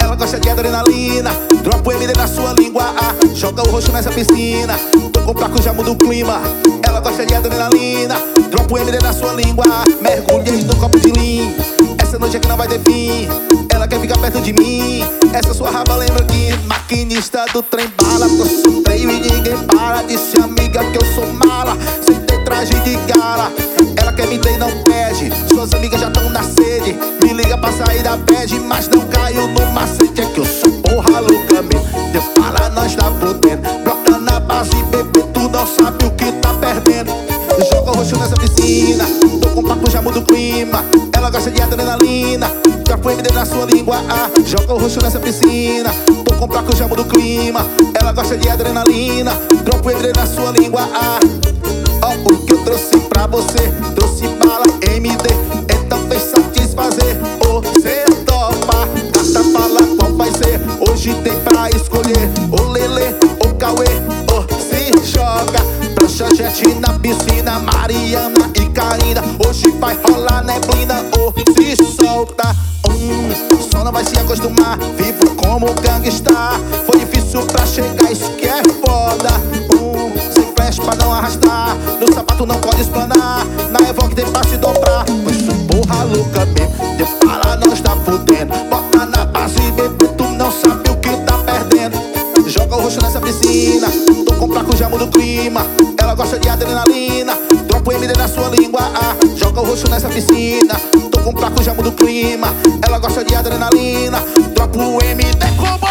ela gosta de adrenalina. Dropa o MD na sua língua, joga o roxo nessa piscina. Tô com placo, já muda o clima. Ela gosta de adrenalina. Dropa o MD na sua língua, mergulhei no copo de lean. Essa noite aqui não vai ter fim. Ela quer ficar perto de mim. Essa sua raba lembra que maquinista do trem bala. Tô solteiro e ninguém para. Disse amiga que eu sou mala, sem ter traje de gala. Ela quer me ter e não pede. Suas amigas já tão na sede. Me liga pra sair da bad, mas não caiu no macete. É que eu sou porra louca mesmo. Deu fala, nós tá fudendo. Broca na base, bebê, tu não sabe o que tá perdendo. Joga o roxo nessa piscina. Tô com papo, já muda o clima. Ela gosta de adrenalina. Dropa o MD na sua língua, joga o roxo nessa piscina. Tô com placo, já muda o clima. Ela gosta de adrenalina. Dropa o MD na sua língua, Ó, o que eu trouxe pra você. Trouxe bala MD, então vem satisfazer. Você topa, gata, fala qual vai ser. Hoje tem pra escolher o Lelê, o Cauê, se joga. Prancha jet na piscina, Mariana e Karina. Hoje vai rolar neblina, se solta. Só não vai se acostumar, vivo como gangsta. Foi difícil pra chegar, isso que é foda. Sem flash pra não arrastar, no sapato não pode explanar. Na Evoque tem pra se dobrar, pois sou porra louca mesmo. De fala, nós tá fudendo. Bota na base, bebê, tu não sabe o que tá perdendo. Joga o roxo nessa piscina. Tô com placo, já muda o clima. Ela gosta de adrenalina. Dropa o MD na sua língua, joga o roxo nessa piscina. Tô com placo, já muda o clima. Ela gosta de adrenalina. Dropa o MD como